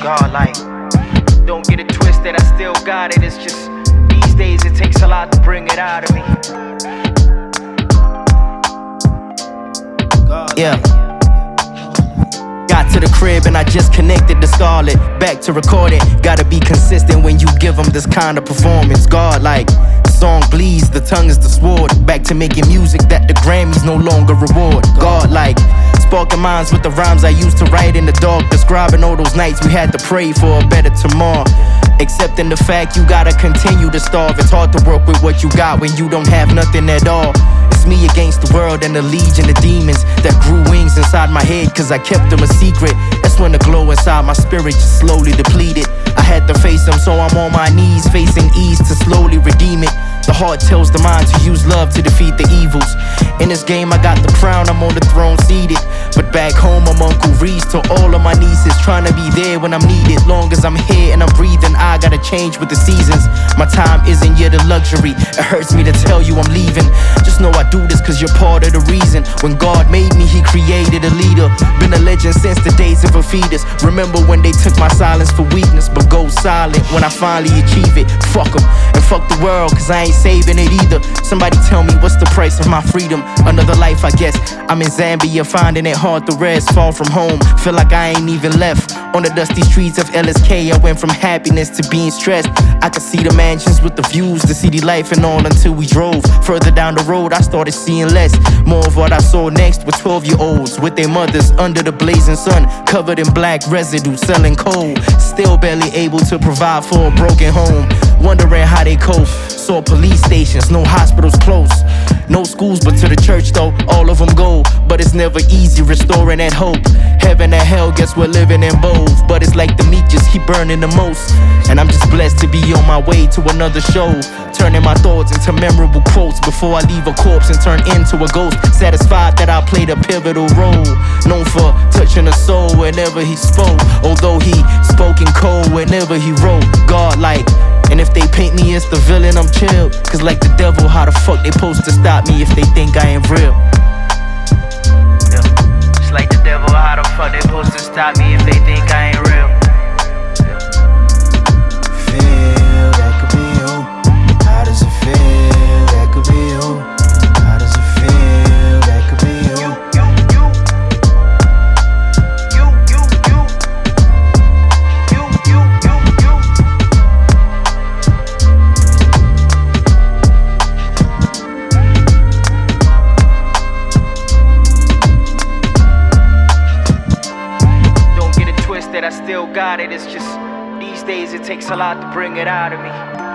God, like, don't get it twisted, I still got it. It's just these days it takes a lot to bring it out of me. Yeah. Got to the crib and I just connected to Scarlett. Back to recording, gotta be consistent when you give them this kind of performance. God, like, the song bleeds, the tongue is the sword. Back to making music that the Grammys no longer reward. God, like, sparking minds with the rhymes I used to write in the dark, describing all those nights we had to pray for a better tomorrow. Accepting the fact you gotta continue to starve. It's hard to work with what you got when you don't have nothing at all. It's me against the world and the legion of demons that grew wings inside my head cause I kept them a secret. That's when the glow inside my spirit just slowly depleted. I had to face them, so I'm on my knees facing ease to slowly redeem it. The heart tells the mind to use love to defeat the evils. In this game I got the crown, I'm on the throne seated. But back home I'm Uncle Reese to all of my nieces, trying to be there when I'm needed. Long as I'm here and I'm breathing, I gotta change with the seasons. My time isn't yet a luxury, it hurts me to tell you I'm leaving. Just know I do this cause you're part of the reason. When God made me, he created a leader. Been a legend since the days of a fetus. Remember when they took my silence for weakness, but go silent when I finally achieve it. Fuck them and fuck the world cause I ain't saving it either. Somebody tell me what's the price of my freedom. Another life I guess. I'm in Zambia finding it hard to rest. Far from home, feel like I ain't even left. On the dusty streets of LSK I went from happiness to being stressed. I could see the mansions with the views, the city life and all until we drove. Further down the road I started seeing less. More of what I saw next were 12-year-olds with their mothers under the blazing sun, covered in black residue, selling coal. Still barely able to provide for a broken home, wondering how they cope. Saw police stations, no hospitals close. No schools but to the church though, all of them go. But it's never easy restoring that hope. Heaven and hell, guess we're living in both. But it's like the meat just keep burning the most. And I'm just blessed to be on my way to another show, turning my thoughts into memorable quotes before I leave a corpse and turn into a ghost. Satisfied that I played a pivotal role, known for touching a soul whenever he spoke. Although he spoke in cold whenever he wrote. God, like, and if they paint me as the villain, I'm chill. Cause like the devil, how the fuck they supposed to stop me if they think I ain't real? Yeah. Just like the devil, how the fuck they supposed to stop me if they think I ain't real? Yeah. Feel that could be you. How does it feel? That could be you. How does it feel? That could be you. I still got it, it's just these days it takes a lot to bring it out of me.